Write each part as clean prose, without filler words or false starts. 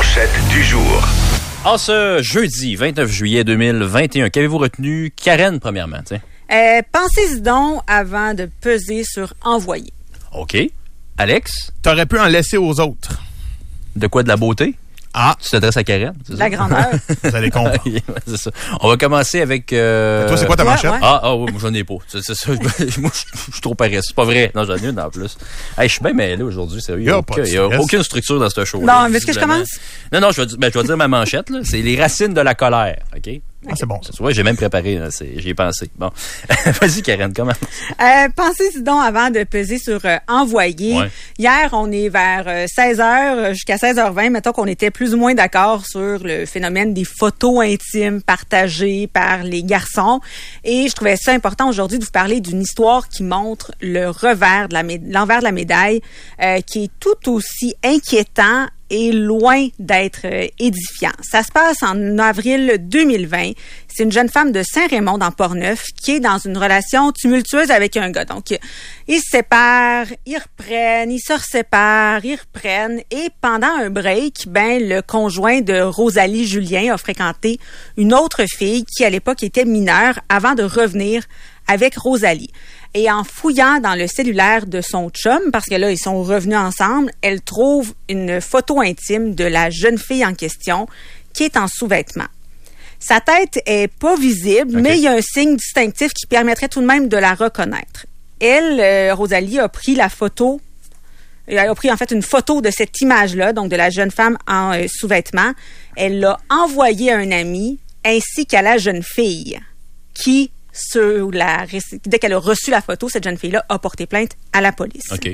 manchette du jour. En ce jeudi 29 juillet 2021, qu'avez-vous retenu? Karen, premièrement, tiens. Pensez-y donc avant de peser sur envoyer. OK. Alex? T'aurais pu en laisser aux autres. De quoi? De la beauté? Ah. Tu t'adresses à Karen? La grandeur. Vous allez comprendre. C'est ça. On va commencer avec... Toi, c'est quoi ta manchette? Ouais. Oui, moi, j'en ai pas. C'est ça. Moi, je suis trop paresseux. C'est pas vrai. Non, j'en ai une en plus. Hey, je suis bien mêlé aujourd'hui, sérieux. Il y a aucune structure dans ce show. Non, mais est-ce que je commence? Non, je vais dire ma manchette, là. C'est les racines de la colère. OK? Ah, c'est bon. Ouais, j'ai même préparé, là, j'y ai pensé. Bon. Vas-y, Karen, comment? Pensez-y donc avant de peser sur envoyer. Ouais. Hier, on est vers 16h jusqu'à 16h20. Mettons qu'on était plus ou moins d'accord sur le phénomène des photos intimes partagées par les garçons. Et je trouvais ça important aujourd'hui de vous parler d'une histoire qui montre le revers de l'envers de la médaille, qui est tout aussi inquiétant et loin d'être édifiant. Ça se passe en avril 2020. C'est une jeune femme de Saint-Raymond dans Portneuf qui est dans une relation tumultueuse avec un gars. Donc, ils se séparent, ils reprennent, ils se reséparent, ils reprennent. Et pendant un break, le conjoint de Rosalie Julien a fréquenté une autre fille qui, à l'époque, était mineure avant de revenir avec Rosalie. Et en fouillant dans le cellulaire de son chum, parce que là, ils sont revenus ensemble, elle trouve une photo intime de la jeune fille en question qui est en sous-vêtements. Sa tête est pas visible, Okay. mais il y a un signe distinctif qui permettrait tout de même de la reconnaître. Elle, Rosalie, a pris la photo. Elle a pris en fait une photo de cette image-là, donc de la jeune femme en sous-vêtements. Elle l'a envoyée à un ami ainsi qu'à la jeune fille qui... dès qu'elle a reçu la photo, cette jeune fille-là a porté plainte à la police. OK.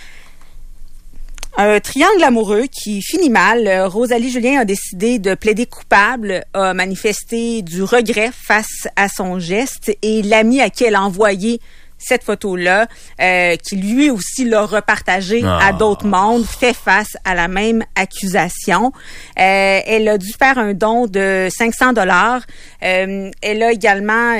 Un triangle amoureux qui finit mal. Rosalie Julien a décidé de plaider coupable, a manifesté du regret face à son geste et l'ami à qui elle a envoyé cette photo-là, qui lui aussi l'a repartagée à d'autres mondes, fait face à la même accusation. Elle a dû faire un don de $500. Elle a également,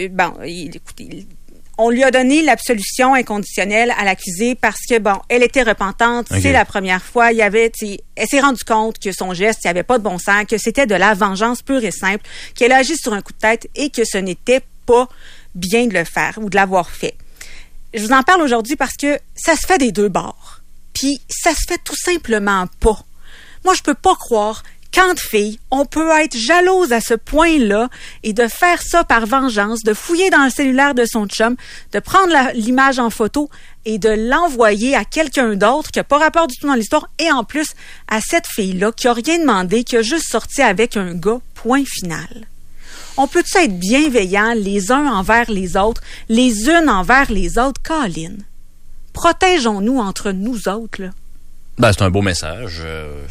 écoutez, on lui a donné l'absolution inconditionnelle à l'accusée parce que, elle était repentante. Okay. C'est la première fois. Elle s'est rendue compte que son geste, il n'y avait pas de bon sens, que c'était de la vengeance pure et simple, qu'elle a agi sur un coup de tête et que ce n'était pas bien de le faire ou de l'avoir fait. Je vous en parle aujourd'hui parce que ça se fait des deux bords. Puis ça se fait tout simplement pas. Moi, je peux pas croire qu'entre filles, on peut être jalouse à ce point-là et de faire ça par vengeance, de fouiller dans le cellulaire de son chum, de prendre l'image en photo et de l'envoyer à quelqu'un d'autre qui n'a pas rapport du tout dans l'histoire et en plus à cette fille-là qui a rien demandé, qui a juste sorti avec un gars, point final. On peut-tu être bienveillants les uns envers les autres, les unes envers les autres? Colin, protégeons-nous entre nous autres, là. C'est un beau message.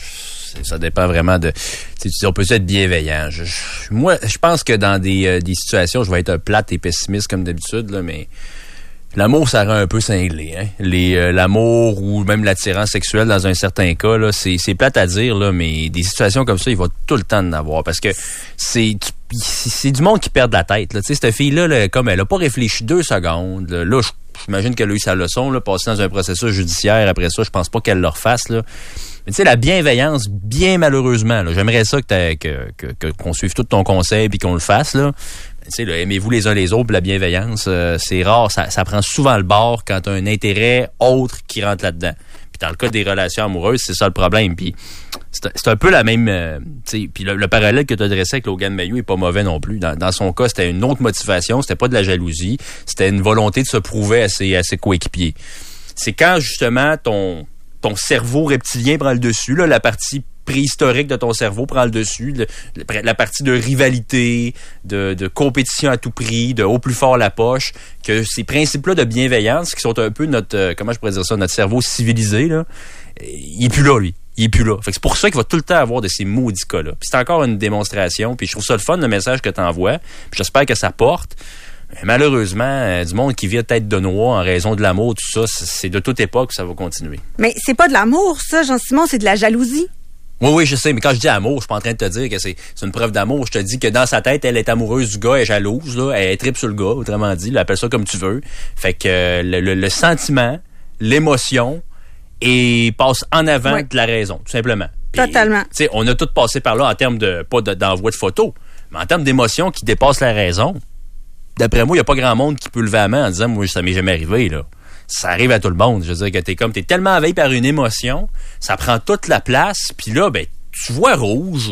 Ça dépend vraiment de... On peut être bienveillant. Moi, je pense que dans des situations, je vais être plate et pessimiste comme d'habitude, là, mais l'amour, ça rend un peu cinglé. Hein? L'amour ou même l'attirance sexuelle, dans un certain cas, là, c'est plate à dire, là, mais des situations comme ça, il va tout le temps en avoir. Parce que c'est du monde qui perd la tête. Là. Cette fille-là, là, comme elle a pas réfléchi 2 secondes, là j'imagine qu'elle a eu sa leçon, là, passée dans un processus judiciaire. Après ça, je pense pas qu'elle le refasse. Là. Mais tu sais, la bienveillance, bien malheureusement, là, j'aimerais ça qu'on suive tout ton conseil puis qu'on le fasse. Là. Tu sais, aimez-vous les uns les autres, puis la bienveillance, c'est rare. Ça prend souvent le bord quand tu as un intérêt autre qui rentre là-dedans. Puis dans le cas des relations amoureuses, c'est ça le problème. Puis c'est un peu la même... puis le parallèle que tu as dressé avec Logan Mailloux est pas mauvais non plus. Dans son cas, c'était une autre motivation. C'était pas de la jalousie. C'était une volonté de se prouver à ses coéquipiers. C'est quand, justement, ton cerveau reptilien prend le dessus, là, la partie préhistorique de ton cerveau prend le dessus, la partie de rivalité, de compétition à tout prix, de au plus fort la poche, que ces principes-là de bienveillance qui sont un peu notre, comment je pourrais dire ça, notre cerveau civilisé, là, il est plus là, lui. Il est plus là. Fait que c'est pour ça qu'il va tout le temps avoir de ces maudits cas-là. Puis c'est encore une démonstration, puis je trouve ça le fun, le message que tu envoies, puis j'espère que ça porte. Mais malheureusement, du monde qui vit tête de noix en raison de l'amour, tout ça, c'est de toute époque que ça va continuer. Mais c'est pas de l'amour, ça, Jean-Simon, c'est de la jalousie. Oui, je sais, mais quand je dis amour, je suis pas en train de te dire que c'est une preuve d'amour. Je te dis que dans sa tête, elle est amoureuse du gars, elle est jalouse, là, elle tripe sur le gars, autrement dit, là, appelle ça comme tu veux. Fait que le sentiment, l'émotion, et passe en avant de la raison, tout simplement. Puis, totalement. Tu sais, on a tout passé par là en termes de, pas d'envoi de photos, mais en termes d'émotions qui dépassent la raison. D'après moi, il n'y a pas grand monde qui peut lever la main en disant, moi, ça m'est jamais arrivé, là. Ça arrive à tout le monde. Je veux dire que t'es tellement envahi par une émotion, ça prend toute la place, puis là, ben, tu vois rouge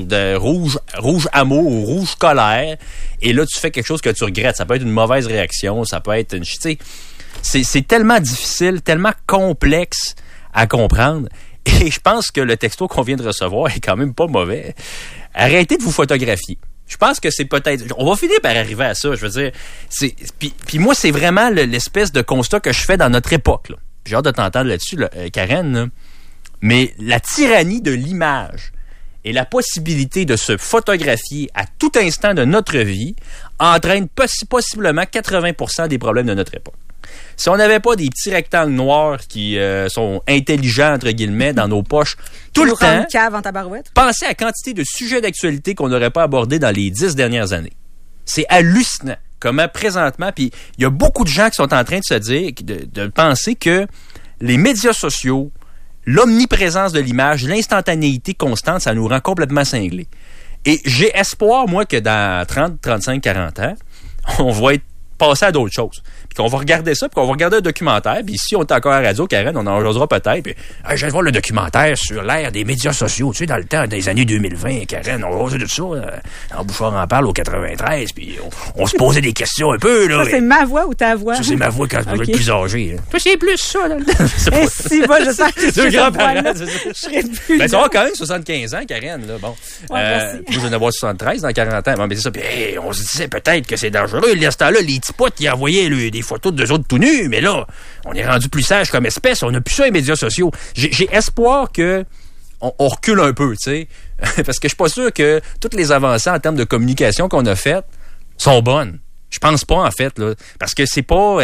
amour ou rouge colère, et là, tu fais quelque chose que tu regrettes. Ça peut être une mauvaise réaction, ça peut être une... Tu sais, c'est tellement difficile, tellement complexe à comprendre, et je pense que le texto qu'on vient de recevoir est quand même pas mauvais. Arrêtez de vous photographier. Je pense que c'est peut-être... On va finir par arriver à ça, je veux dire. Puis moi, c'est vraiment l'espèce de constat que je fais dans notre époque, là. J'ai hâte de t'entendre là-dessus, là, Karen, là. Mais la tyrannie de l'image et la possibilité de se photographier à tout instant de notre vie entraîne possiblement 80% des problèmes de notre époque. Si on n'avait pas des petits rectangles noirs qui sont intelligents, entre guillemets, dans nos poches tout le temps, cave en tabarouette. Pensez à la quantité de sujets d'actualité qu'on n'aurait pas abordés dans les 10 dernières années. C'est hallucinant comment présentement, puis il y a beaucoup de gens qui sont en train de se dire, de penser que les médias sociaux, l'omniprésence de l'image, l'instantanéité constante, ça nous rend complètement cinglés. Et j'ai espoir, moi, que dans 30, 35, 40 ans, on va être passé à d'autres choses. Puis qu'on va regarder ça, puis qu'on va regarder un documentaire. Puis si on est encore à la radio, Karen, on en jasera peut-être. Puis je viens de voir le documentaire sur l'ère des médias sociaux. Tu sais, dans le temps des années 2020, Karen, on va de ça. En Bouchard en parle au 93. Puis on se posait des questions un peu. Là, ça, c'est ma voix ou ta voix? Ça, c'est ma voix quand je vais être plus âgé. Toi, c'est plus ça. Là. Et si, moi, je sens que c'est grands-parents. Je serais plus... Ben, tu vas quand même 75 ans, Karen. Là. Bon. Ouais, je vais en avoir 73 dans 40 ans. Bon, mais c'est ça. Puis, on se disait peut-être que c'est dangereux. À ce temps-là, les petits potes, ils envoyaient des photos d'eux autres tout nus. Mais là, on est rendu plus sage comme espèce. On n'a plus ça les médias sociaux. J'ai espoir que on recule un peu, tu sais. Parce que je suis pas sûr que toutes les avancées en termes de communication qu'on a faites sont bonnes. Je pense pas, en fait, là. Parce que c'est pas...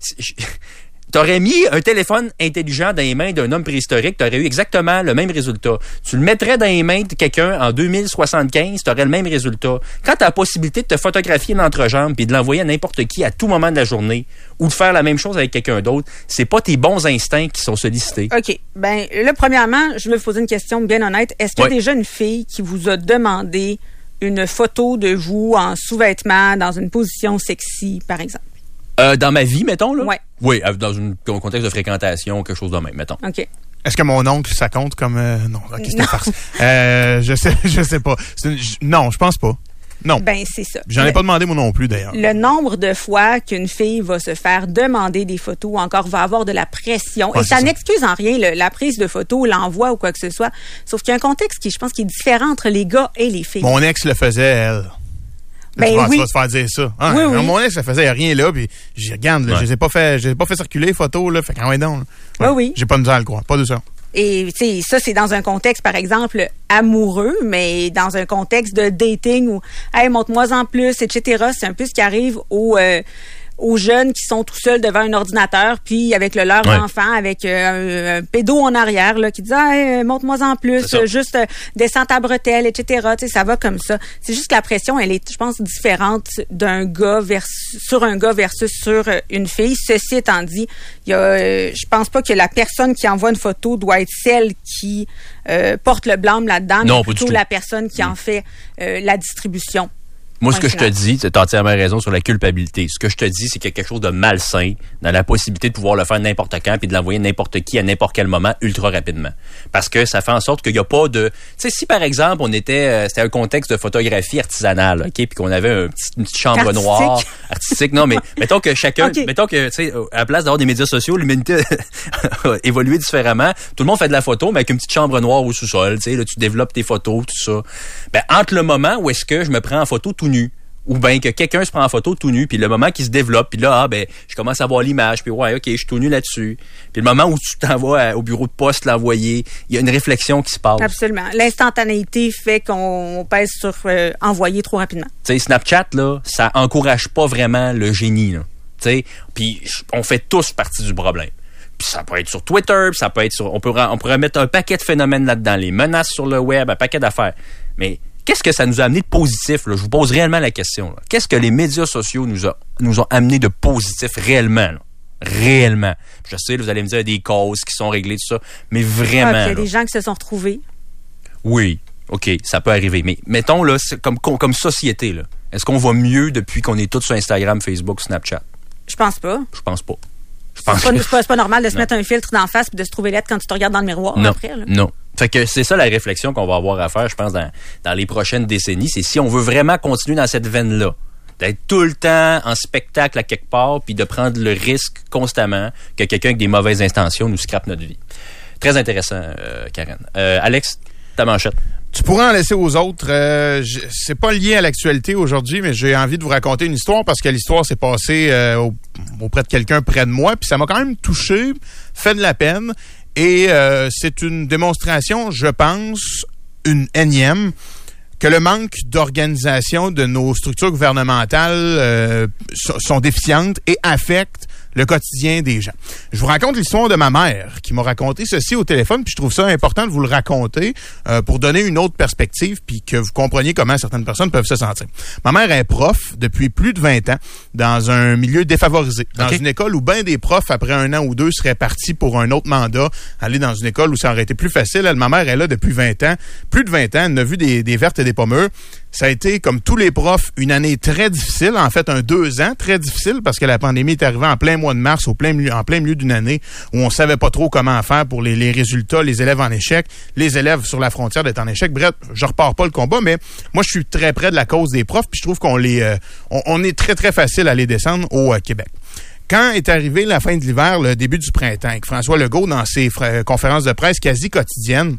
T'aurais mis un téléphone intelligent dans les mains d'un homme préhistorique, t'aurais eu exactement le même résultat. Tu le mettrais dans les mains de quelqu'un en 2075, t'aurais le même résultat. Quand t'as la possibilité de te photographier l'entrejambe puis de l'envoyer à n'importe qui à tout moment de la journée ou de faire la même chose avec quelqu'un d'autre, c'est pas tes bons instincts qui sont sollicités. OK. Ben là, premièrement, je veux vous poser une question bien honnête. Est-ce qu'il y a déjà une fille qui vous a demandé une photo de vous en sous-vêtements dans une position sexy, par exemple? Dans ma vie, mettons, là? Ouais. Oui, dans un contexte de fréquentation, quelque chose de même, mettons. OK. Est-ce que mon oncle, ça compte comme... Non, OK, c'est une farce. Je sais pas. Non, je pense pas. Non. Ben, c'est ça. J'en ai pas demandé moi non plus, d'ailleurs. Le nombre de fois qu'une fille va se faire demander des photos ou encore va avoir de la pression, et ça n'excuse en rien la prise de photos, l'envoi ou quoi que ce soit, sauf qu'il y a un contexte qui, je pense, qui est différent entre les gars et les filles. Mon ex le faisait, elle. Ben tu vas te faire dire ça. Hein? Oui, oui. Mon ex, ça faisait rien là, puis je regarde, là, je les ai pas fait circuler les photos, là, fait qu'en donc. Oui. J'ai pas de misère à le croire, pas de ça. Et tu sais, ça, c'est dans un contexte, par exemple, amoureux, mais dans un contexte de dating où, hey, montre-moi en plus, etc. C'est un peu ce qui arrive aux jeunes qui sont tout seuls devant un ordinateur, puis avec leur enfant, avec un pédo en arrière, là, qui dit, hey, montre-moi en plus, juste descends ta bretelle, etc. Tu sais, ça va comme ça. C'est juste que la pression, elle est, je pense, différente d'un gars sur un gars versus sur une fille. Ceci étant dit, il y a, je pense pas que la personne qui envoie une photo doit être celle qui porte le blâme là-dedans, non, mais plutôt la personne qui en fait la distribution. Moi, ce que je te dis, tu as entièrement raison sur la culpabilité. Ce que je te dis, c'est qu'il y a quelque chose de malsain dans la possibilité de pouvoir le faire n'importe quand puis de l'envoyer n'importe qui à n'importe quel moment ultra rapidement. Parce que ça fait en sorte qu'il n'y a pas de... Tu sais, si par exemple, c'était un contexte de photographie artisanale, OK, puis qu'on avait une petite chambre noire, artistique, non, mais mettons que chacun... Mettons que, tu sais, à la place d'avoir des médias sociaux, l'humanité a évolué différemment. Tout le monde fait de la photo, mais avec une petite chambre noire au sous-sol, tu sais, là, tu développes tes photos, tout ça. Ben, entre le moment où est-ce que je me prends en photo tout nu, ou bien que quelqu'un se prend en photo tout nu, puis le moment qui se développe, puis là, je commence à voir l'image, puis ouais, OK, je suis tout nu là-dessus. Puis le moment où tu t'envoies au bureau de poste l'envoyer, il y a une réflexion qui se passe. Absolument. L'instantanéité fait qu'on pèse sur envoyer trop rapidement. Tu sais, Snapchat, là, ça encourage pas vraiment le génie, là. Tu sais, puis on fait tous partie du problème. Puis ça peut être sur Twitter, puis ça peut être sur... On pourrait mettre un paquet de phénomènes là-dedans, les menaces sur le web, un paquet d'affaires. Mais... qu'est-ce que ça nous a amené de positif, là? Je vous pose réellement la question, là. Qu'est-ce que les médias sociaux nous ont amené de positif réellement, là? Réellement. Je sais, là, vous allez me dire, il y a des causes qui sont réglées, tout ça. Mais vraiment. Il y a des gens qui se sont retrouvés. Oui, OK, ça peut arriver. Mais mettons, là, c'est comme société, là, est-ce qu'on va mieux depuis qu'on est tous sur Instagram, Facebook, Snapchat? Je pense pas. Je pense pas. C'est pas normal de se mettre un filtre d'en face et de se trouver laide quand tu te regardes dans le miroir après. Là. Non. Fait que c'est ça la réflexion qu'on va avoir à faire, je pense, dans les prochaines décennies. C'est si on veut vraiment continuer dans cette veine-là, d'être tout le temps en spectacle à quelque part, puis de prendre le risque constamment que quelqu'un avec des mauvaises intentions nous scrape notre vie. Très intéressant, Karen. Alex, ta manchette. Tu pourrais en laisser aux autres. C'est pas lié à l'actualité aujourd'hui, mais j'ai envie de vous raconter une histoire parce que l'histoire s'est passée auprès de quelqu'un près de moi, puis ça m'a quand même touché, fait de la peine, et c'est une démonstration, je pense, une énième, que le manque d'organisation de nos structures gouvernementales sont déficientes et affectent le quotidien des gens. Je vous raconte l'histoire de ma mère qui m'a raconté ceci au téléphone, puis je trouve ça important de vous le raconter pour donner une autre perspective, puis que vous compreniez comment certaines personnes peuvent se sentir. Ma mère est prof depuis plus de 20 ans dans un milieu défavorisé, dans une école où bien des profs, après 1 an ou 2, seraient partis pour un autre mandat, aller dans une école où ça aurait été plus facile. Ma mère est là depuis 20 ans, plus de 20 ans, elle a vu des vertes et des pommures. Ça a été, comme tous les profs, une année très difficile, en fait un 2 ans très difficile parce que la pandémie est arrivée en plein mois de mars, en plein milieu d'une année où on savait pas trop comment faire pour les résultats, les élèves en échec, les élèves sur la frontière d'être en échec. Bref, je repars pas le combat, mais moi je suis très près de la cause des profs, puis je trouve qu'on on est très très facile à les descendre au Québec. Quand est arrivé la fin de l'hiver, le début du printemps, et que François Legault, dans ses conférences de presse quasi quotidiennes,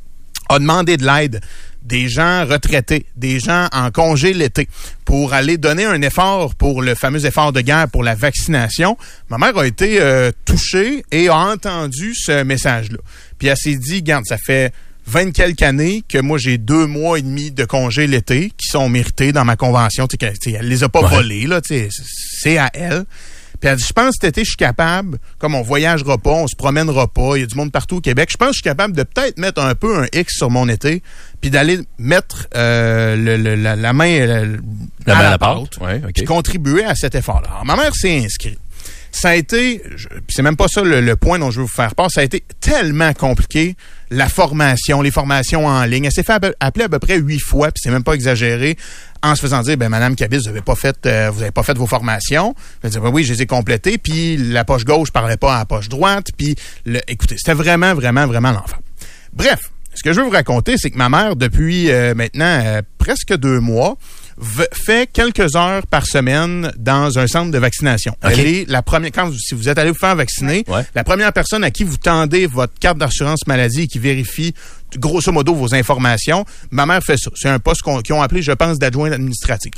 a demandé de l'aide des gens retraités, des gens en congé l'été, pour aller donner un effort pour le fameux effort de guerre pour la vaccination, ma mère a été touchée et a entendu ce message-là. Puis elle s'est dit, regarde, ça fait 20 quelques années que moi, j'ai 2 mois et demi de congé l'été qui sont mérités dans ma convention. Elle les a pas volés, là, c'est à elle. Puis elle dit, je pense que cet été, je suis capable, comme on voyagera pas, on se promènera pas, il y a du monde partout au Québec, je pense que je suis capable de peut-être mettre un peu un X sur mon été, puis d'aller mettre la main à la pâte, puis contribuer à cet effort-là. Alors, ma mère s'est inscrite. Ça a été, c'est même pas ça le point dont je veux vous faire part, ça a été tellement compliqué, la formation, les formations en ligne. Elle s'est fait appeler à peu près 8 fois, puis c'est même pas exagéré, en se faisant dire, Madame Kabis, vous avez pas fait vos formations. Elle dit, oui, je les ai complétées, puis la poche gauche parlait pas à la poche droite, puis écoutez, c'était vraiment, vraiment, vraiment l'enfer. Bref, ce que je veux vous raconter, c'est que ma mère, depuis maintenant presque 2 mois, fait quelques heures par semaine dans un centre de vaccination. Okay. Elle est la première, si vous êtes allé vous faire vacciner, la première personne à qui vous tendez votre carte d'assurance maladie et qui vérifie grosso modo vos informations, ma mère fait ça. C'est un poste qu'ils ont appelé, je pense, d'adjointe administrative.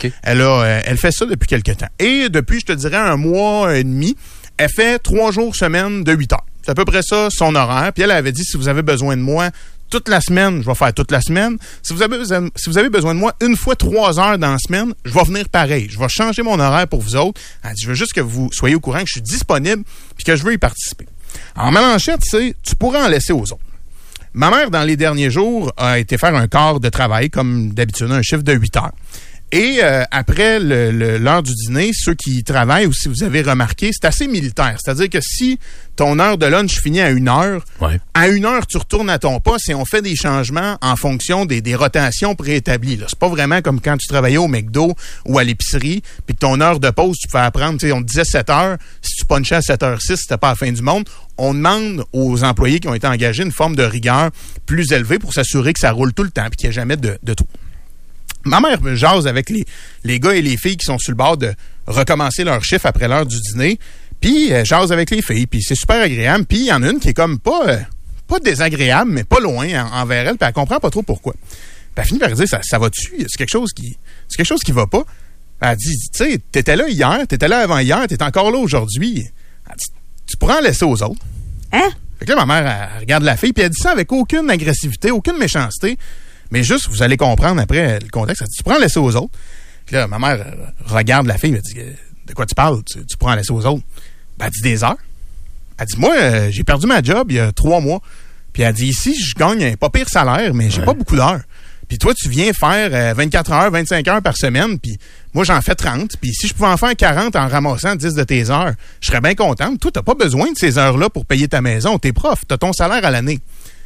Elle fait ça depuis quelques temps. Et depuis, je te dirais, 1 mois et demi, elle fait 3 jours semaine de 8 heures. C'est à peu près ça, son horaire. Puis elle avait dit, si vous avez besoin de moi toute la semaine, je vais faire toute la semaine. Si vous avez besoin de moi 1 fois 3 heures dans la semaine, je vais venir pareil. Je vais changer mon horaire pour vous autres. Elle dit, je veux juste que vous soyez au courant que je suis disponible puis que je veux y participer. Alors, ma manchette, c'est, tu pourrais en laisser aux autres. Ma mère, dans les derniers jours, a été faire un quart de travail, comme d'habitude, un chiffre de 8 heures. Et après l'heure du dîner, ceux qui travaillent, ou si vous avez remarqué, c'est assez militaire. C'est-à-dire que si ton heure de lunch finit à 1 heure, à 1 heure, tu retournes à ton poste et on fait des changements en fonction des rotations préétablies. Là. C'est pas vraiment comme quand tu travaillais au McDo ou à l'épicerie, puis que ton heure de pause, tu pouvais apprendre, on te disait 7 heures, si tu punchais à 7h06, c'était pas la fin du monde. On demande aux employés qui ont été engagés une forme de rigueur plus élevée pour s'assurer que ça roule tout le temps et qu'il n'y ait jamais de trou. Ma mère jase avec les gars et les filles qui sont sur le bord de recommencer leur chiffre après l'heure du dîner, puis jase avec les filles, puis c'est super agréable, puis il y en a une qui est comme pas désagréable, mais pas loin envers elle, puis elle comprend pas trop pourquoi. Puis elle finit par dire, ça va-tu? C'est quelque chose qui va pas. Elle dit, tu sais, t'étais là hier, t'étais là avant-hier, t'es encore là aujourd'hui. Elle dit, tu pourrais en laisser aux autres. Hein? Fait que là, ma mère, elle regarde la fille, puis elle dit ça avec aucune agressivité, aucune méchanceté. Mais juste, vous allez comprendre après le contexte. Elle dit, tu pourrais en laisser aux autres. Puis là, ma mère regarde la fille, elle dit, de quoi tu parles? Tu pourrais en laisser aux autres. Ben, elle dit des heures. Elle dit, moi, j'ai perdu ma job il y a 3 mois. Puis elle dit, ici, je gagne un pas pire salaire, mais j'ai pas beaucoup d'heures. Puis toi, tu viens faire 24 heures, 25 heures par semaine, puis moi, j'en fais 30. Puis si je pouvais en faire 40 en ramassant 10 de tes heures, je serais bien contente. Toi, t'as pas besoin de ces heures-là pour payer ta maison. T'es prof, t'as ton salaire à l'année.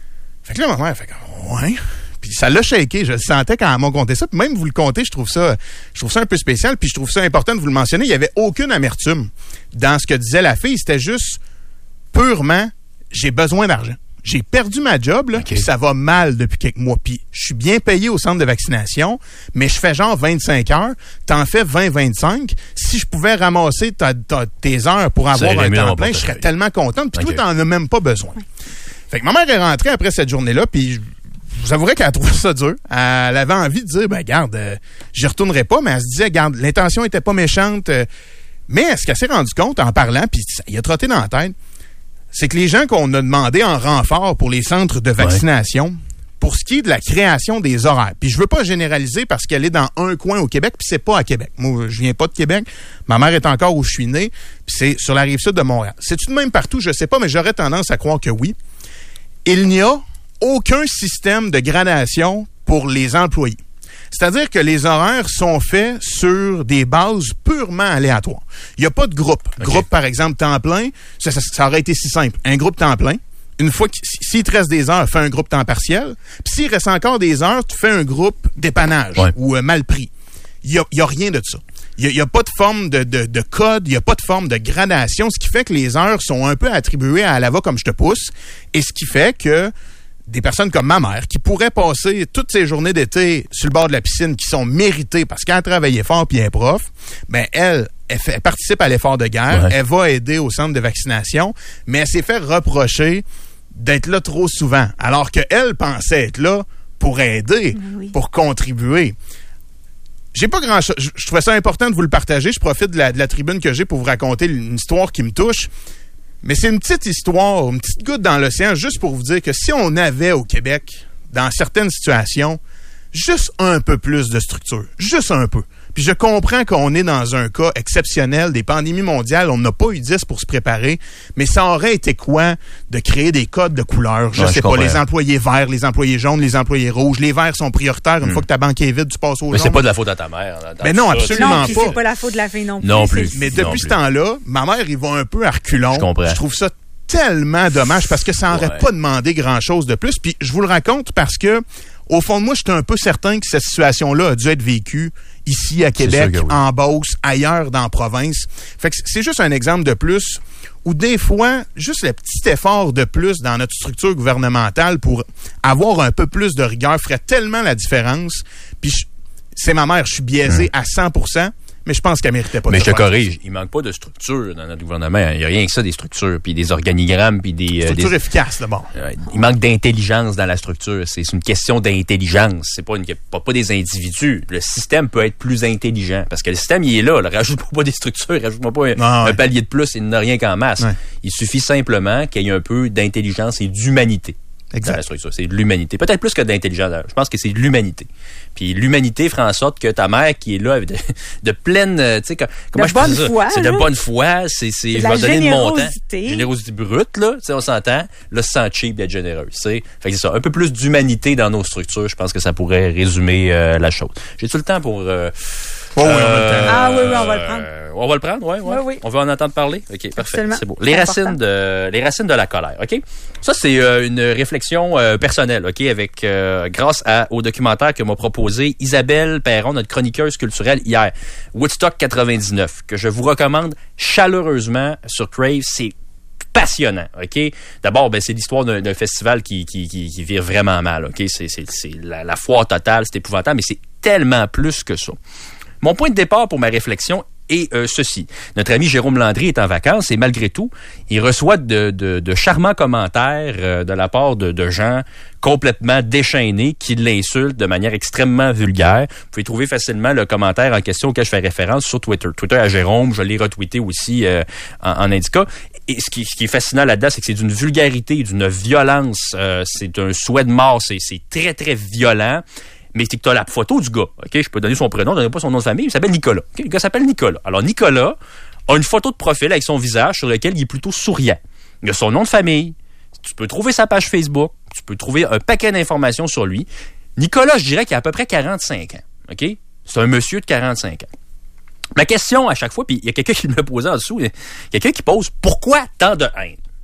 Fait que là, ma mère fait comme, ouais. Puis ça l'a shaké, je le sentais quand elle m'a conté ça. Puis même vous le contez, je trouve ça un peu spécial. Puis je trouve ça important de vous le mentionner. Il y avait aucune amertume dans ce que disait la fille. C'était juste purement, j'ai besoin d'argent. J'ai perdu ma job, là, puis ça va mal depuis quelques mois. Puis je suis bien payé au centre de vaccination, mais je fais genre 25 heures. T'en fais 20-25. Si je pouvais ramasser tes heures pour avoir un temps plein, je serais tellement contente. Puis toi, t'en as même pas besoin. Fait que ma mère est rentrée après cette journée-là, puis je vous avouerais qu'elle a trouvé ça dur. Elle avait envie de dire, ben garde, j'y retournerai pas, mais elle se disait, garde, l'intention était pas méchante. Mais ce qu'elle s'est rendue compte en parlant, puis ça y a trotté dans la tête, c'est que les gens qu'on a demandé en renfort pour les centres de vaccination, pour ce qui est de la création des horaires, puis je veux pas généraliser parce qu'elle est dans un coin au Québec, puis c'est pas à Québec. Moi, je viens pas de Québec. Ma mère est encore où je suis né, puis c'est sur la rive sud de Montréal. C'est-tu de même partout? Je sais pas, mais j'aurais tendance à croire que oui. Il n'y a aucun système de gradation pour les employés. C'est-à-dire que les horaires sont faits sur des bases purement aléatoires. Il n'y a pas de groupe. Groupe, par exemple, temps plein, ça aurait été si simple. Un groupe temps plein, une fois s'il te reste des heures, fais un groupe temps partiel. Puis s'il reste encore des heures, tu fais un groupe dépannage ou mal pris. Il y a rien de ça. Il y a pas de forme de code, il y a pas de forme de gradation, ce qui fait que les heures sont un peu attribuées à la va comme je te pousse, et ce qui fait que des personnes comme ma mère, qui pourraient passer toutes ces journées d'été sur le bord de la piscine, qui sont méritées parce qu'elle a travaillé fort puis elle est prof, ben elle participe à l'effort de guerre, elle va aider au centre de vaccination, mais elle s'est fait reprocher d'être là trop souvent, alors qu'elle pensait être là pour aider, pour contribuer. J'ai pas grand-chose. Je trouvais ça important de vous le partager. Je profite de la tribune que j'ai pour vous raconter une histoire qui me touche. Mais c'est une petite histoire, une petite goutte dans l'océan, juste pour vous dire que si on avait au Québec, dans certaines situations, juste un peu plus de structure, juste un peu. Puis je comprends qu'on est dans un cas exceptionnel, des pandémies mondiales, on n'a pas eu 10 pour se préparer, mais ça aurait été quoi de créer des codes de couleurs? Je sais pas, les employés verts, les employés jaunes, les employés rouges, les verts sont prioritaires, une fois que ta banque est vide, tu passes au jaune. Mais c'est pas de la faute à ta mère. Mais non, absolument pas. C'est pas la faute de la fille non plus. Non plus. Mais depuis ce temps-là, ma mère, il va un peu à reculons. Je comprends. Je trouve ça tellement dommage parce que ça n'aurait pas demandé grand-chose de plus. Puis je vous le raconte parce que, au fond de moi, j'étais un peu certain que cette situation-là a dû être vécue ici à Québec, en Beauce, ailleurs dans la province. Fait que c'est juste un exemple de plus où des fois, juste le petit effort de plus dans notre structure gouvernementale pour avoir un peu plus de rigueur ferait tellement la différence. Puis c'est ma mère, je suis biaisé à 100%. Mais je pense qu'elle méritait pas. Mais je te corrige, il manque pas de structure dans notre gouvernement. Il n'y a rien que ça, des structures, puis des organigrammes, puis des structures efficaces, d'abord. Il manque d'intelligence dans la structure. C'est une question d'intelligence. C'est pas des individus. Le système peut être plus intelligent parce que le système il est là. Rajoute-moi pas des structures, rajoute-moi pas un palier de plus. Il n'a rien qu'en masse. Ouais. Il suffit simplement qu'il y ait un peu d'intelligence et d'humanité. Exact. Dans la structure. C'est de l'humanité. Peut-être plus que d'intelligence. Je pense que c'est de l'humanité. Puis l'humanité fera en sorte que ta mère qui est là de pleine, tu sais, comment je bonne foi, c'est de bonne foi, c'est je vais donner le montant. Générosité brute, là, tu sais, on s'entend. Là, se sent cheap d'être généreux, tu sais. Fait que c'est ça. Un peu plus d'humanité dans nos structures. Je pense que ça pourrait résumer la chose. J'ai-tu le temps pour, oui, on va le prendre. On va le prendre, oui. On veut en entendre parler? OK, parfait. Absolument. C'est beau. Les racines de la colère, OK? Ça, c'est une réflexion personnelle, OK? Avec, grâce au documentaire que m'a proposé Isabelle Perron, notre chroniqueuse culturelle hier. Woodstock 99, que je vous recommande chaleureusement sur Crave. C'est passionnant, OK? D'abord, c'est l'histoire d'un festival qui vire vraiment mal, OK? C'est la foire totale, c'est épouvantable, mais c'est tellement plus que ça. Mon point de départ pour ma réflexion est ceci. Notre ami Jérôme Landry est en vacances et malgré tout, il reçoit de charmants commentaires de la part de gens complètement déchaînés qui l'insultent de manière extrêmement vulgaire. Vous pouvez trouver facilement le commentaire en question auquel je fais référence sur Twitter. Twitter à Jérôme, je l'ai retweeté aussi en indica. Et ce qui est fascinant là-dedans, c'est que c'est d'une vulgarité, d'une violence, c'est un souhait de mort, c'est très, très violent. Mais c'est que tu as la photo du gars. OK? Je peux donner son prénom, je ne donnerai pas son nom de famille. Il s'appelle Nicolas. Okay? Le gars s'appelle Nicolas. Alors, Nicolas a une photo de profil avec son visage sur lequel il est plutôt souriant. Il a son nom de famille. Tu peux trouver sa page Facebook. Tu peux trouver un paquet d'informations sur lui. Nicolas, je dirais qu'il a à peu près 45 ans. OK? C'est un monsieur de 45 ans. Ma question à chaque fois, puis il y a quelqu'un qui me l'a posé en dessous, il y a quelqu'un qui pose « Pourquoi tant de haine? »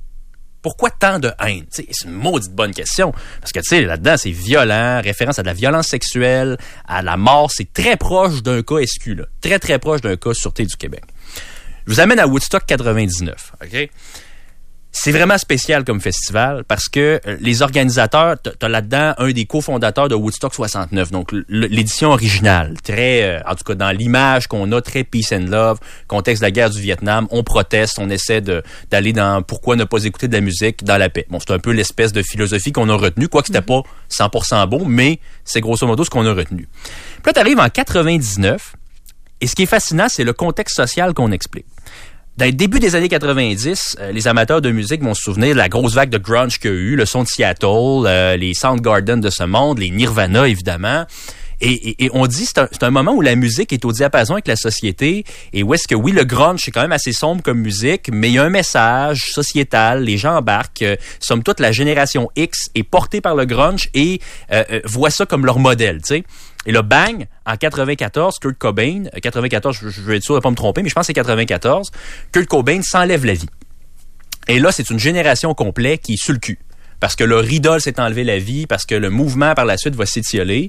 Pourquoi tant de haine? T'sais, c'est une maudite bonne question. Parce que, tu sais, là-dedans, c'est violent, référence à de la violence sexuelle, à la mort. C'est très proche d'un cas SQ, là. Très, très proche d'un cas Sûreté du Québec. Je vous amène à Woodstock 99, OK? C'est vraiment spécial comme festival parce que les organisateurs, t'as là-dedans un des cofondateurs de Woodstock 69, donc l'édition originale, très, en tout cas dans l'image qu'on a, très peace and love, contexte de la guerre du Vietnam, on proteste, on essaie d'aller dans pourquoi ne pas écouter de la musique dans la paix. Bon, c'est un peu l'espèce de philosophie qu'on a retenue, quoique c'était pas 100% bon, mais c'est grosso modo ce qu'on a retenu. Puis là, t'arrives en 99, et ce qui est fascinant, c'est le contexte social qu'on explique. Dans le début des années 90, les amateurs de musique vont se souvenir de la grosse vague de grunge qu'il y a eu, le son de Seattle, les Soundgarden de ce monde, les Nirvana, évidemment. Et on dit c'est un moment où la musique est au diapason avec la société et où est-ce que, oui, le grunge, c'est quand même assez sombre comme musique, mais il y a un message sociétal, les gens embarquent. Somme toute, la génération X est portée par le grunge et voit ça comme leur modèle, tu sais. Et là, bang, en 94, Kurt Cobain, 94, je vais être sûr de pas me tromper, mais je pense que c'est 94, Kurt Cobain s'enlève la vie. Et là, c'est une génération complète qui est sur le cul. Parce que leur idole s'est enlevé la vie, parce que le mouvement par la suite va s'étioler.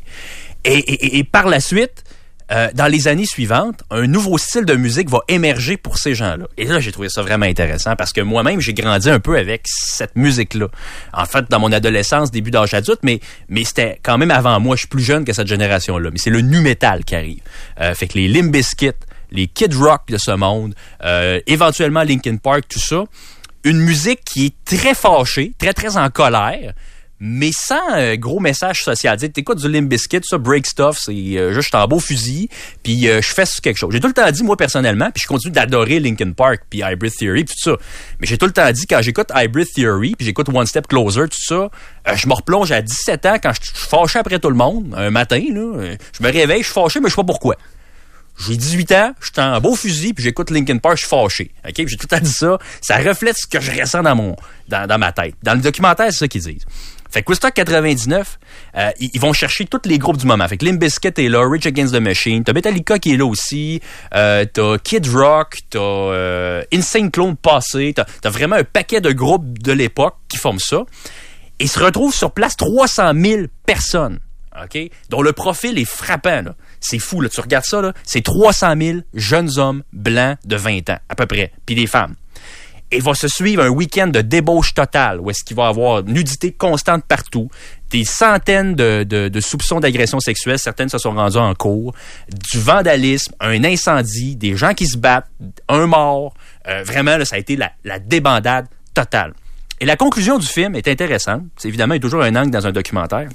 Et par la suite, dans les années suivantes, un nouveau style de musique va émerger pour ces gens-là. Et là, j'ai trouvé ça vraiment intéressant parce que moi-même, j'ai grandi un peu avec cette musique-là. En fait, dans mon adolescence, début d'âge adulte, mais c'était quand même avant moi. Je suis plus jeune que cette génération-là. Mais c'est le nu metal qui arrive. Fait que les Limp Bizkit, les Kid Rock de ce monde, éventuellement Linkin Park, tout ça. Une musique qui est très fâchée, très, très en colère, mais sans gros message social. T'écoutes du Limp Bizkit, ça, break stuff, c'est juste je suis en beau fusil, puis je fais quelque chose. J'ai tout le temps dit, moi, personnellement, puis je continue d'adorer Linkin Park, puis Hybrid Theory, puis tout ça. Mais j'ai tout le temps dit, quand j'écoute Hybrid Theory, puis j'écoute One Step Closer, tout ça, je me replonge à 17 ans, quand je suis fâché après tout le monde, un matin, là, je me réveille, je suis fâché, mais je sais pas pourquoi. J'ai 18 ans, je suis en beau fusil, puis j'écoute Linkin Park, je suis fâché. OK? Puis j'ai tout le temps dit ça. Ça reflète ce que je ressens dans ma tête. Dans le documentaire, c'est ça qu'ils disent. Fait que Woodstock 99, ils vont chercher tous les groupes du moment. Fait que Limp Bizkit est là, Rage Against the Machine, t'as Metallica qui est là aussi, t'as Kid Rock, t'as Insane Clown passé, t'as vraiment un paquet de groupes de l'époque qui forment ça. Et se retrouvent sur place 300 000 personnes. OK? Dont le profil est frappant, là. C'est fou, là. Tu regardes ça, là. C'est 300 000 jeunes hommes blancs de 20 ans, à peu près. Puis des femmes. Et va se suivre un week-end de débauche totale, où est-ce qu'il va y avoir nudité constante partout, des centaines de soupçons d'agression sexuelle, certaines se sont rendues en cours, du vandalisme, un incendie, des gens qui se battent, un mort. Vraiment, là, ça a été la débandade totale. Et la conclusion du film est intéressante. C'est évidemment, il y a toujours un angle dans un documentaire.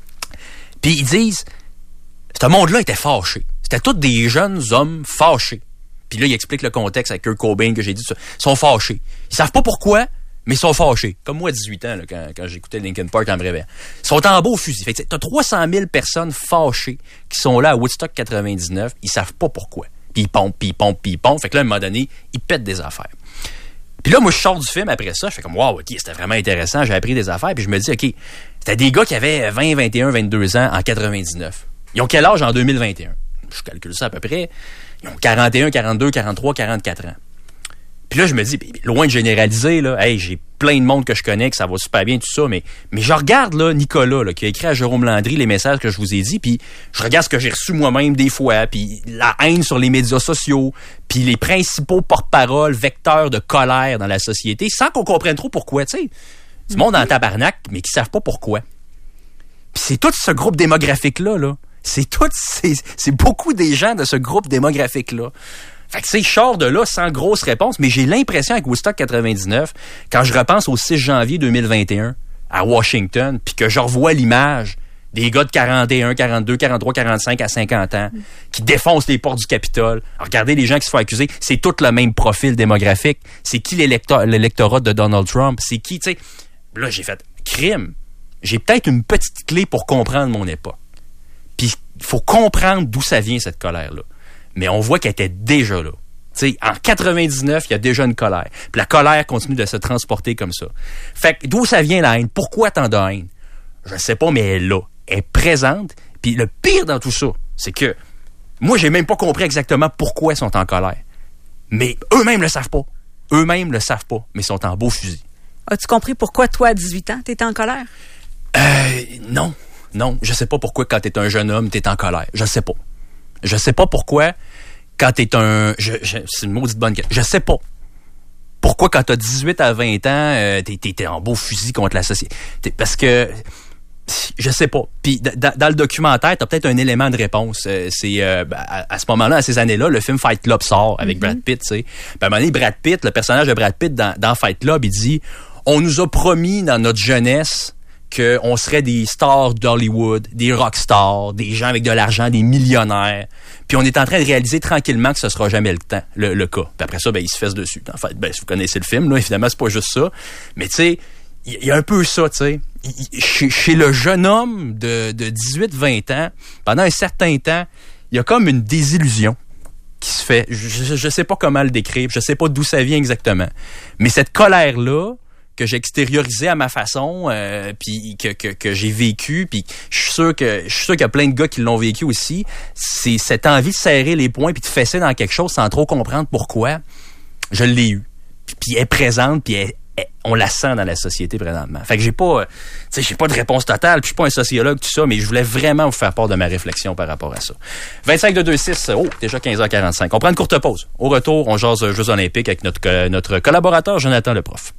Puis ils disent, ce monde-là était fâché. C'était tous des jeunes hommes fâchés. Puis là, ils expliquent le contexte avec Kurt Cobain que j'ai dit. Ils sont fâchés. Ils savent pas pourquoi, mais ils sont fâchés. Comme moi à 18 ans, là, quand j'écoutais Linkin Park en me réveillant. Ils sont en beau fusil. Fait que t'as 300 000 personnes fâchées qui sont là à Woodstock 99. Ils savent pas pourquoi. Puis ils pompent, puis ils pompent, puis ils pompent. Fait que là, à un moment donné, ils pètent des affaires. Puis là, moi, je sors du film après ça. Je fais comme, wow, OK, c'était vraiment intéressant. J'ai appris des affaires. Puis je me dis, OK, c'était des gars qui avaient 20, 21, 22 ans en 99. Ils ont quel âge en 2021? Je calcule ça à peu près. Ils ont 41, 42, 43, 44 ans. Puis là, je me dis, loin de généraliser, là, hey, j'ai plein de monde que je connais, que ça va super bien, tout ça, mais je regarde, là, Nicolas, là, qui a écrit à Jérôme Landry les messages que je vous ai dit, puis je regarde ce que j'ai reçu moi-même des fois, puis la haine sur les médias sociaux, puis les principaux porte-parole, vecteurs de colère dans la société, sans qu'on comprenne trop pourquoi, tu sais. Du monde en tabarnak, mais qui savent pas pourquoi. Puis c'est tout ce groupe démographique-là, là. C'est beaucoup des gens de ce groupe démographique-là. Fait que, tu sais, je sors de là sans grosse réponse, mais j'ai l'impression avec Woodstock 99, quand je repense au 6 janvier 2021 à Washington, puis que je revois l'image des gars de 41, 42, 43, 45 à 50 ans qui défoncent les portes du Capitole. Alors, regardez les gens qui se font accuser, c'est tout le même profil démographique. C'est qui l'électorat de Donald Trump? C'est qui, tu sais? Là, j'ai fait crime. J'ai peut-être une petite clé pour comprendre mon époque. Puis, il faut comprendre d'où ça vient, cette colère-là. Mais on voit qu'elle était déjà là. T'sais, en 99, il y a déjà une colère. Puis la colère continue de se transporter comme ça. Fait que d'où ça vient la haine? Pourquoi tant de haine? Je sais pas, mais elle est là. Elle est présente. Puis le pire dans tout ça, c'est que moi, j'ai même pas compris exactement pourquoi ils sont en colère. Mais eux-mêmes le savent pas. Eux-mêmes le savent pas, mais ils sont en beau fusil. As-tu compris pourquoi, toi, à 18 ans, t'étais en colère? Non. Non. Je sais pas pourquoi, quand t'es un jeune homme, t'es en colère. Je sais pas. Je sais pas pourquoi, quand t'es un... c'est une maudite bonne question. Je sais pas. Pourquoi, quand t'as 18 à 20 ans, t'es en beau fusil contre la société? Parce que... Je sais pas. Puis dans le documentaire, t'as peut-être un élément de réponse. C'est à ce moment-là, à ces années-là, le film Fight Club sort avec Brad Pitt, tu sais. Puis à un moment donné, Brad Pitt, le personnage de Brad Pitt dans Fight Club, il dit « On nous a promis dans notre jeunesse qu'on serait des stars d'Hollywood, des rockstars, des gens avec de l'argent, des millionnaires. Puis on est en train de réaliser tranquillement que ce sera jamais le cas. Puis après ça, il se fesse dessus. En fait, si vous connaissez le film, là, évidemment, c'est pas juste ça. Mais tu sais, il y a un peu ça, tu sais. Chez le jeune homme de 18-20 ans, pendant un certain temps, il y a comme une désillusion qui se fait. Je sais pas comment le décrire, je sais pas d'où ça vient exactement. Mais cette colère-là, que j'ai extériorisée à ma façon, puis que j'ai vécu, puis je suis sûr qu'il y a plein de gars qui l'ont vécu aussi, c'est cette envie de serrer les poings puis de fesser dans quelque chose sans trop comprendre pourquoi. Je l'ai eu. Puis elle est présente, puis on la sent dans la société présentement. Fait que j'ai pas de réponse totale, puis je suis pas un sociologue, tout ça, mais je voulais vraiment vous faire part de ma réflexion par rapport à ça. 25-226, déjà 15h45. On prend une courte pause. Au retour, on jase Jeux olympiques avec notre collaborateur Jonathan Leprof.